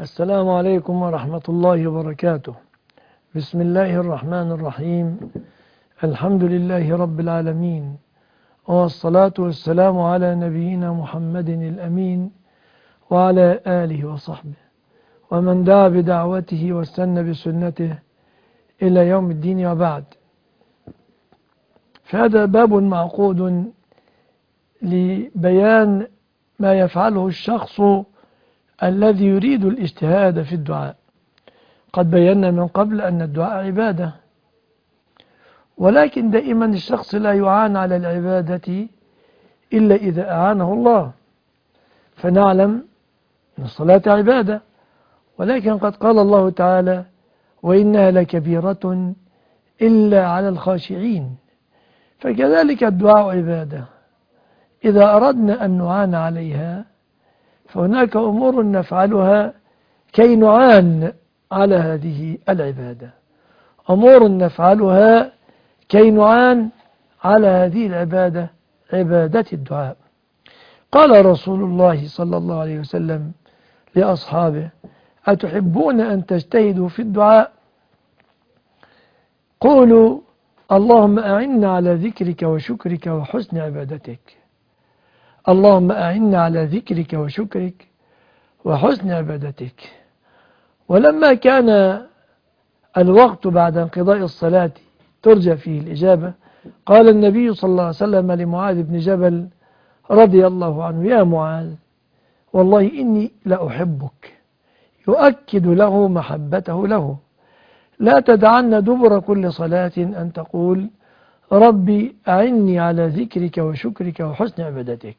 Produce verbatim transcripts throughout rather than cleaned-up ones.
السلام عليكم ورحمة الله وبركاته. بسم الله الرحمن الرحيم. الحمد لله رب العالمين، والصلاة والسلام على نبينا محمد الأمين وعلى آله وصحبه ومن دعا بدعوته واستنى بسنته إلى يوم الدين وبعد. فهذا باب معقود لبيان ما يفعله الشخص الذي يريد الاجتهاد في الدعاء. قد بينا من قبل أن الدعاء عبادة، ولكن دائما الشخص لا يعان على العبادة إلا إذا أعانه الله. فنعلم أن الصلاة عبادة، ولكن قد قال الله تعالى: وإنها لكبيرة إلا على الخاشعين. فكذلك الدعاء عبادة، إذا أردنا أن نعان عليها فهناك أمور نفعلها كي نعان على هذه العبادة، أمور نفعلها كي نعان على هذه العبادة، عبادة الدعاء. قال رسول الله صلى الله عليه وسلم لأصحابه: أتحبون أن تجتهدوا في الدعاء؟ قولوا: اللهم أعنا على ذكرك وشكرك وحسن عبادتك. اللهم أعنا على ذكرك وشكرك وحسن عبادتك. ولما كان الوقت بعد انقضاء الصلاة ترجى فيه الإجابة، قال النبي صلى الله عليه وسلم لمعاذ بن جبل رضي الله عنه: يا معاذ، والله إني لأحبك، يؤكد له محبته له. لا تدعن دبر كل صلاة أن تقول: ربي أعني على ذكرك وشكرك وحسن عبادتك.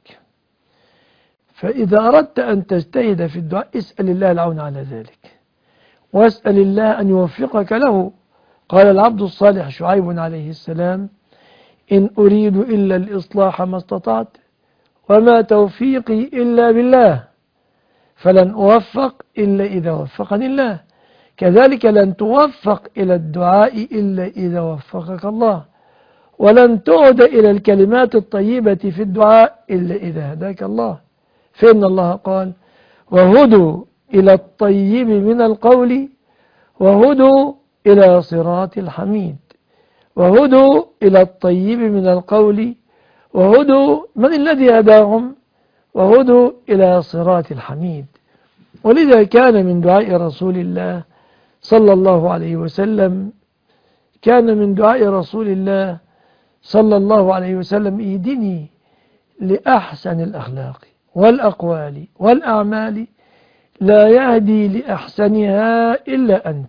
فإذا أردت أن تجتهد في الدعاء اسأل الله العون على ذلك، واسأل الله أن يوفقك له. قال العبد الصالح شعيب عليه السلام: إن أريد إلا الإصلاح ما استطعت، وما توفيقي إلا بالله، فلن أوفق إلا إذا وفقني الله. كذلك لن توفق إلى الدعاء إلا إذا وفقك الله، ولن تعد إلى الكلمات الطيبة في الدعاء إلا إذا هداك الله. فإن الله قال: وهدوا إلى الطيب من القول وهدوا إلى صراط الحميد. وهدوا إلى الطيب من القول وهدوا، من الذي هداهم؟ وهدوا إلى صراط الحميد. ولذا كان من دعاء رسول الله صلى الله عليه وسلم كان من دعاء رسول الله صلى الله عليه وسلم: اهدني لأحسن الأخلاق والأقوال والأعمال، لا يهدي لأحسنها إلا أنت،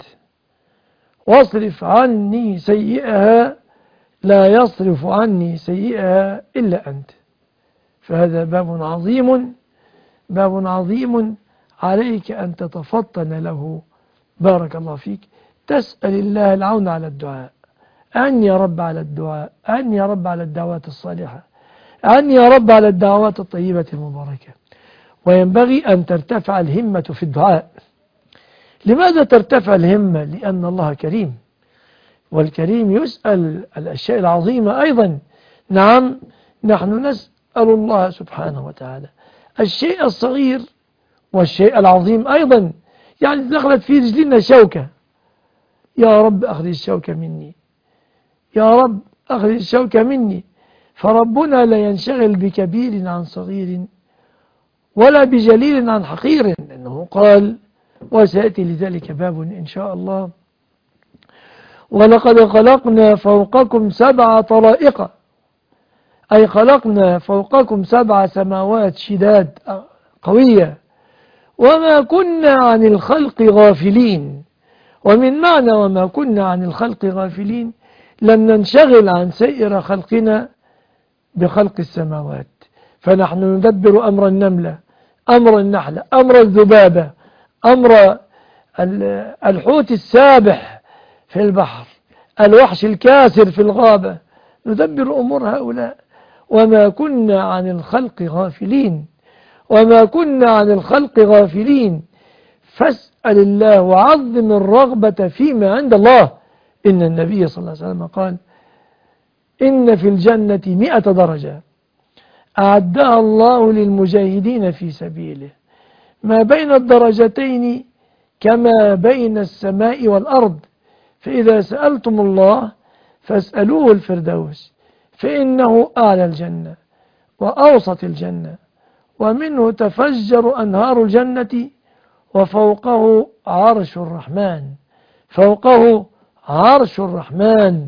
واصرف عني سيئها، لا يصرف عني سيئها إلا أنت. فهذا باب عظيم، باب عظيم عليك أن تتفطن له. بارك الله فيك. تسأل الله العون على الدعاء. أعني يا رب على الدعاء، أعني يا رب على الدعوات الصالحة، أعني يا رب على الدعوات الطيبة المباركة. وينبغي أن ترتفع الهمة في الدعاء. لماذا ترتفع الهمة؟ لأن الله كريم، والكريم يسأل الأشياء العظيمة أيضا. نعم، نحن نسأل الله سبحانه وتعالى الشيء الصغير والشيء العظيم أيضا. يعني دخلت في رجلنا شوكة، يا رب أخذ الشوكة مني، يا رب أخذ الشوكة مني. فربنا لا ينشغل بكبير عن صغير ولا بجليل عن حقير، لأنه قال، وسيأتي لذلك باب إن شاء الله: ولقد خلقنا فوقكم سبع طرائق، أي خلقنا فوقكم سبع سماوات شداد قوية، وما كنا عن الخلق غافلين. ومن معنى وما كنا عن الخلق غافلين لم ننشغل عن سائر خلقنا بخلق السماوات. فنحن ندبر أمر النملة، أمر النحلة، أمر الذبابة، أمر الحوت السابح في البحر، الوحش الكاسر في الغابة، ندبر أمور هؤلاء. وما كنا عن الخلق غافلين، وما كنا عن الخلق غافلين. فاسأل الله وعظم الرغبة فيما عند الله. إن النبي صلى الله عليه وسلم قال: إن في الجنة مئة درجة أعدها الله للمجاهدين في سبيله، ما بين الدرجتين كما بين السماء والأرض. فإذا سألتم الله فاسألوه الفردوس، فإنه أعلى الجنة وأوسط الجنة، ومنه تفجر أنهار الجنة، وفوقه عرش الرحمن، فوقه عرش الرحمن.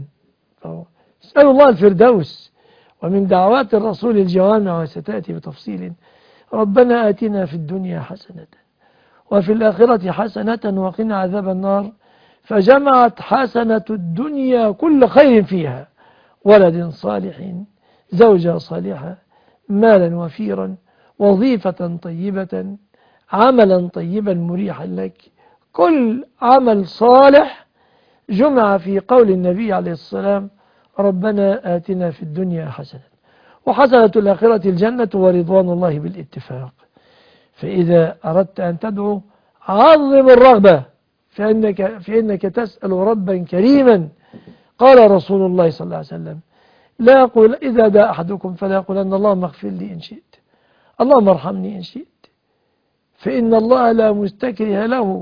اسألوا الله الفردوس. ومن دعوات الرسول الجوامع وستأتي بتفصيل: ربنا آتنا في الدنيا حسنة وفي الآخرة حسنة وقنا عذاب النار. فجمعت حسنة الدنيا كل خير فيها: ولد صالح، زوجة صالحة، مالا وفيرا، وظيفة طيبة، عملا طيبا مريحا لك. كل عمل صالح جمع في قول النبي عليه السلام: ربنا آتنا في الدنيا حسنة. وحسنة الآخرة الجنة ورضوان الله بالاتفاق. فإذا أردت أن تدعو عظم الرغبة، فإنك, فإنك تسأل ربا كريما. قال رسول الله صلى الله عليه وسلم: لا يقول إذا دعا أحدكم فلا يقول أن اللهم اغفر لي إن شئت، اللهم ارحمني إن شئت، فإن الله لا مستكره له،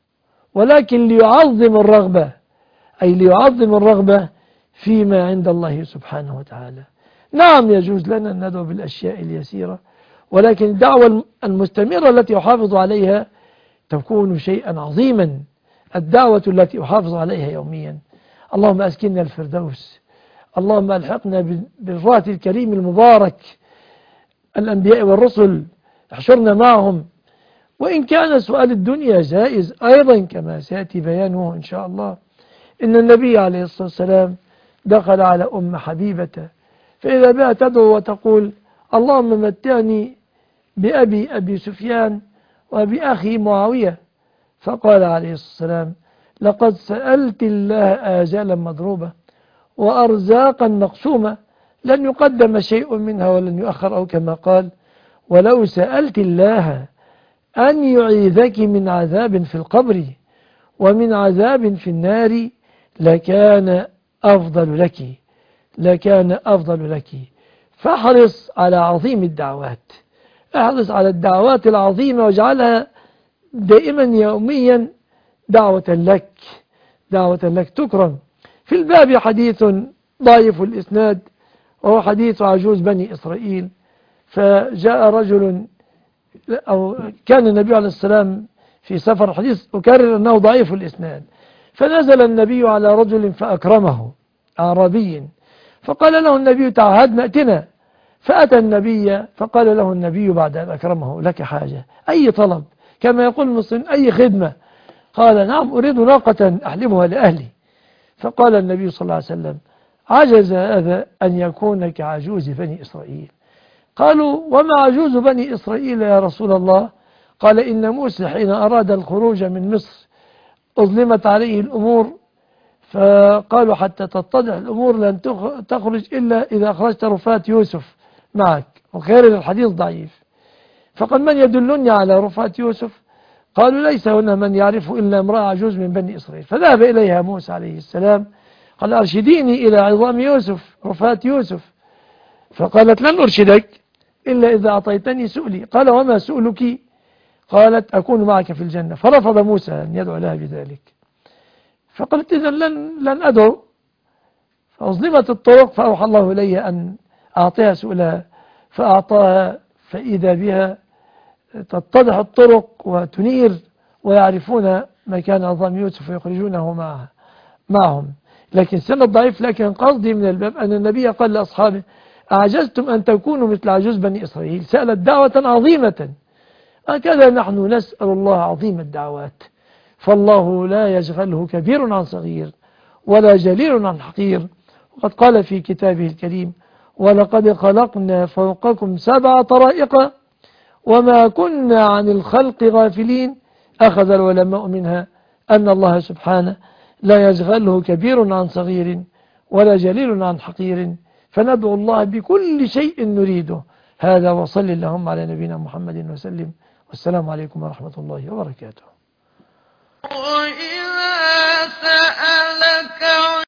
ولكن ليعظم الرغبة، أي ليعظم الرغبة فيما عند الله سبحانه وتعالى. نعم يجوز لنا أن ندعو بالأشياء اليسيرة، ولكن الدعوة المستمرة التي أحافظ عليها تكون شيئا عظيما. الدعوة التي أحافظ عليها يوميا: اللهم أسكننا الفردوس، اللهم ألحقنا بالرات الكريم المبارك الأنبياء والرسل، احشرنا معهم. وإن كان سؤال الدنيا جائز أيضا كما سيأتي بيانه إن شاء الله. إن النبي عليه الصلاة والسلام دخل على أم حبيبة، فإذا بها تدعو وتقول: اللهم متعني بأبي أبي سفيان وبأخي معاوية. فقال عليه الصلاة والسلام: لقد سألت الله آجالا مضروبة وأرزاقا مقسومة، لن يقدم شيء منها ولن يؤخر، أو كما قال: ولو سألت الله أن يعيذك من عذاب في القبر ومن عذاب في النار لكان أفضل لك، لكان أفضل لك. فاحرص على عظيم الدعوات، احرص على الدعوات العظيمة، واجعلها دائما يوميا دعوة لك، دعوة لك تكرم. في الباب حديث ضعيف الإسناد، وهو حديث عجوز بني إسرائيل. فجاء رجل، أو كان النبي عليه السلام في سفر، حديث أكرر أنه ضعيف الإسناد. فنزل النبي على رجل فأكرمه، أعرابي، فقال له النبي: تعهد نأتنا. فأتى النبي فقال له النبي بعد أن أكرمه: لك حاجة؟ أي طلب؟ كما يقول المسلم: أي خدمة؟ قال: نعم، أريد ناقة أحلبها لأهلي. فقال النبي صلى الله عليه وسلم: عجز هذا أن يكون كعجوز بني إسرائيل. قالوا: وما عجوز بني إسرائيل يا رسول الله؟ قال: إن موسى حين أراد الخروج من مصر أظلمت عليه الأمور، فقالوا: حتى تتضح الأمور لن تخرج إلا إذا أخرجت رفاة يوسف معك. وخير الحديث ضعيف. فقال: من يدلني على رفاة يوسف؟ قالوا: ليس هنا من يعرف إلا امرأة عجوز من بني إسرائيل. فذهب إليها موسى عليه السلام، قال: أرشديني إلى عظام يوسف، رفاة يوسف. فقالت: لن أرشدك إلا إذا أعطيتني سؤلي. قال: وما سؤلك؟ قالت: أكون معك في الجنة. فرفض موسى أن يدعو لها بذلك. فقالت: إذن لن, لن أدعو. فأظلمت الطرق، فأوحى الله إلي أن أعطيها سؤلها، فأعطاها، فإذا بها تتضح الطرق وتنير، ويعرفون مكان عظام يوسف ويخرجونه معها معهم. لكن سند ضعيف. لكن قصدي من الباب أن النبي قال لأصحابه: أعجزتم أن تكونوا مثل عجوز بني إسرائيل، سألت دعوة عظيمة. هكذا نحن نسأل الله عظيم الدعوات، فالله لا يشغله كبير عن صغير ولا جليل عن حقير. وقد قال في كتابه الكريم: ولقد خلقنا فوقكم سبع طرائق وما كنا عن الخلق غافلين. أخذ العلماء منها أن الله سبحانه لا يشغله كبير عن صغير ولا جليل عن حقير، فندعو الله بكل شيء نريده. هذا، وصل اللهم على نبينا محمد وسلم، والسلام عليكم ورحمة الله وبركاته. وإذا سألك